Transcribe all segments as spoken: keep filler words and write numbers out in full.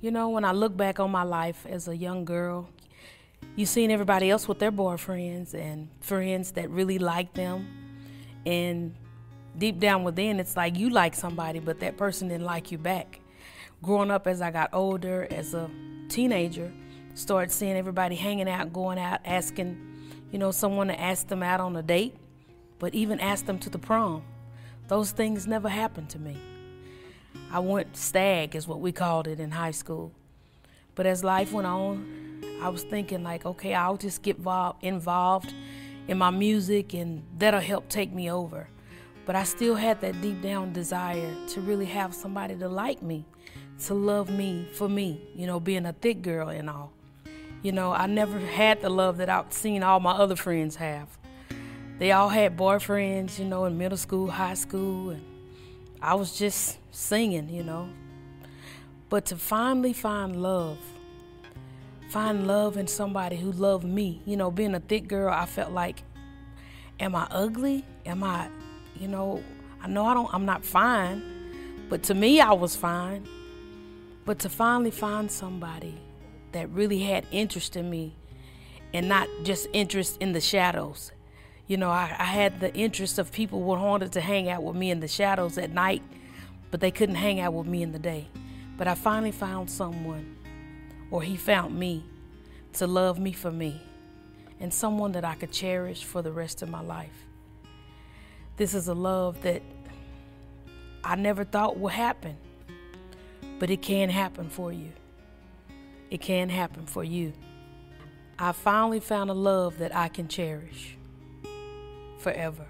You know, when I look back on my life as a young girl, you seen everybody else with their boyfriends and friends that really like them. And deep down within, it's like you like somebody, but that person didn't like you back. Growing up as I got older, as a teenager, started seeing everybody hanging out, going out, asking, you know, someone to ask them out on a date, but even ask them to the prom. Those things never happened to me. I went stag, is what we called it in high school. But as life went on, I was thinking like, okay, I'll just get involved in my music and that'll help take me over. But I still had that deep down desire to really have somebody to like me, to love me for me, you know, being a thick girl and all. You know, I never had the love that I've seen all my other friends have. They all had boyfriends, you know, in middle school, high school, and I was just singing, you know. But to finally find love, find love in somebody who loved me, you know, being a thick girl, I felt like, am I ugly? Am I, you know, I know I don't, I'm not fine, but to me I was fine. But to finally find somebody that really had interest in me and not just interest in the shadows. You know, I, I had the interest of people who wanted to hang out with me in the shadows at night, but they couldn't hang out with me in the day. But I finally found someone, or he found me, to love me for me, and someone that I could cherish for the rest of my life. This is a love that I never thought would happen, but it can happen for you. It can happen for you. I finally found a love that I can cherish forever.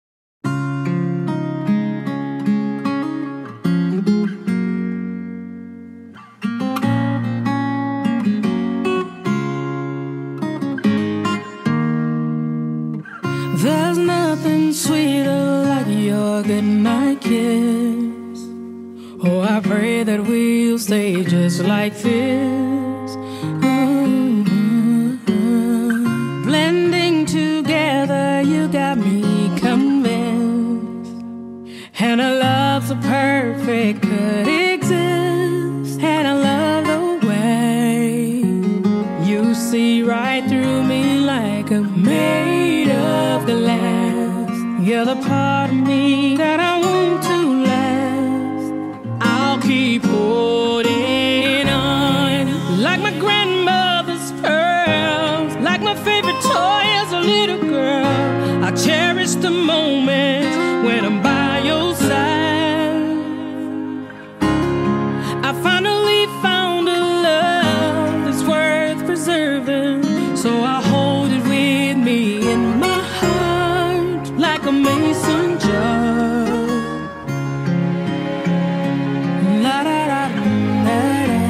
There's nothing sweeter like your goodnight kiss. Oh, I pray that we'll stay just like this. Mm-hmm. Blending together, you got me convinced. And our love's so perfect could exist. And I love the way you see right through me like a made of glass. You're the part of me that I want to last. I'll keep holding on like my grandmother's pearls, like my favorite toy as a little girl. I cherish the moment when I'm by your side. I finally found a love that's worth preserving, so I hold it with me in my heart like a mason jar. La da da da da.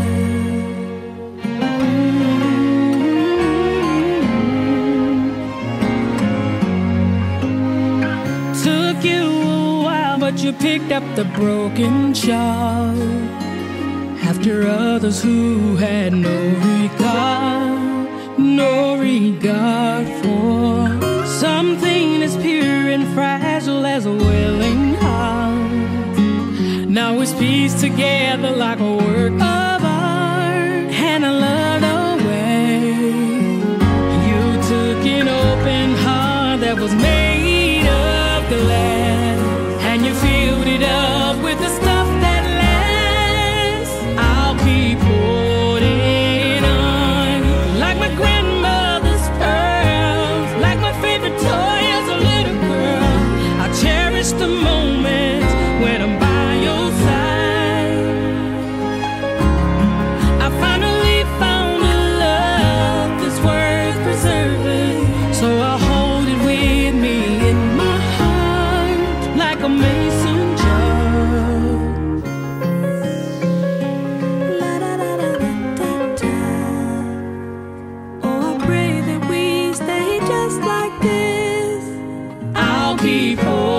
Took you a while, but you picked up the broken child after others who had no regard, no regard for something as pure and fragile as a willing heart. Now it's pieced together like a work of art, and I love the way you took an open heart that was made of glass, and you filled it up with the stuff that lasts. I'll keep holding on like my grandmother's pearls, like my favorite toy as a little girl. I cherish the moment when I'm by your side. I finally found a love that's worth preserving, so I hold it with me in my heart like a mason jar. La da da da da da. Oh, I pray that we stay just like this. I'll keep holding